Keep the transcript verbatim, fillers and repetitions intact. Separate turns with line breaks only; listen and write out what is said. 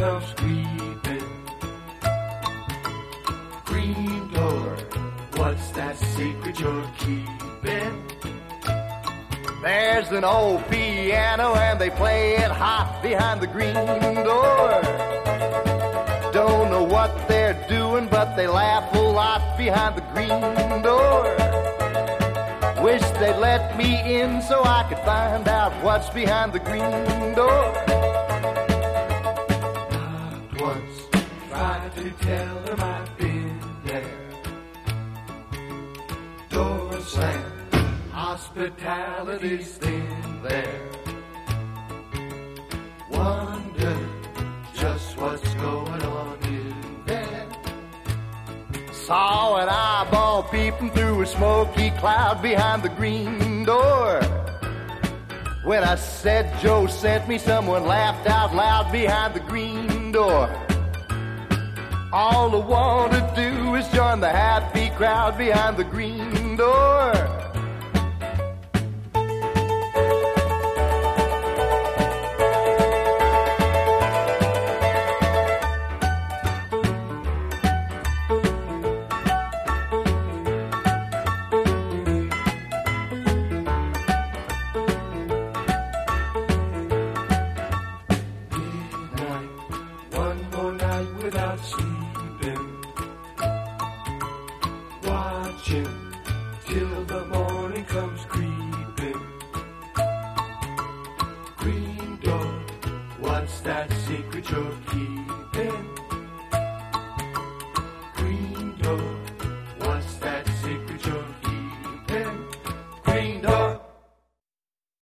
comes creeping. Green door, what's that secret you're keeping?
There's an old piano and they play it hot behind the green door. Don't know what they're doing, but they laugh a lot behind the green door. Wish they'd let me in so I could find out what's behind the green door.
Not once tried to tell them I've been there. Door slammed, hospitality's thin there. Wonder just what's going on in there.
Saw an eyeball peeping through a smoky cloud behind the green door. When I said Joe sent me, someone laughed out loud behind the green door. All I want to do is join the happy crowd behind the green door.
Without sleeping, watching till the morning comes creeping. Green door, what's that secret you're keeping? Green door, what's that secret you're keeping? Green door.